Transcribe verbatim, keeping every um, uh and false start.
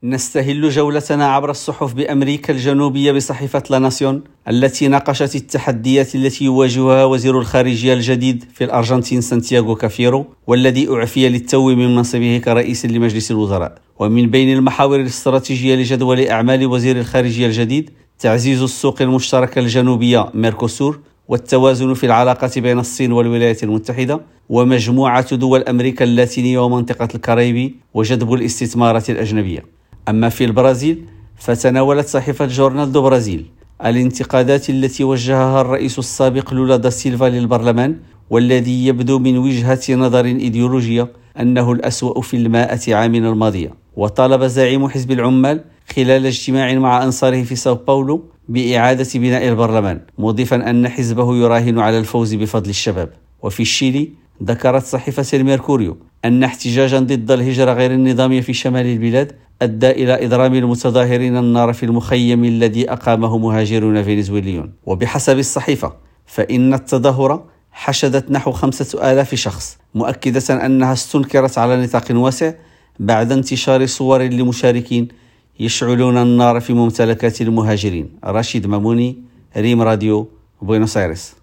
نستهل جولتنا عبر الصحف بأمريكا الجنوبية بصحيفة لا ناسيون التي ناقشت التحديات التي يواجهها وزير الخارجية الجديد في الأرجنتين سانتياغو كافيرو، والذي أعفي للتو من منصبه كرئيس لمجلس الوزراء. ومن بين المحاور الاستراتيجية لجدول أعمال وزير الخارجية الجديد تعزيز السوق المشتركة الجنوبية ميركوسور، والتوازن في العلاقات بين الصين والولايات المتحدة ومجموعة دول أمريكا اللاتينية ومنطقة الكاريبي، وجذب الاستثمارات الأجنبية. أما في البرازيل فتناولت صحيفة جورنال دو برازيل الانتقادات التي وجهها الرئيس السابق لولا دا سيلفا للبرلمان، والذي يبدو من وجهة نظر إيديولوجية أنه الأسوأ في المائة عام الماضية. وطالب زعيم حزب العمال خلال اجتماع مع أنصاره في ساو باولو بإعادة بناء البرلمان، مضيفا أن حزبه يراهن على الفوز بفضل الشباب. وفي الشيلي ذكرت صحيفة الميركوريو أن احتجاجا ضد الهجرة غير النظامية في شمال البلاد أدى إلى إضرام المتظاهرين النار في المخيم الذي أقامه مهاجرون فنزويليون. وبحسب الصحيفة فإن التظاهرة حشدت نحو خمسة آلاف شخص، مؤكدة أنها استنكرت على نطاق واسع بعد انتشار صور لمشاركين يشعلون النار في ممتلكات المهاجرين. رشيد ماموني، ريم راديو، بوينوس آيرس.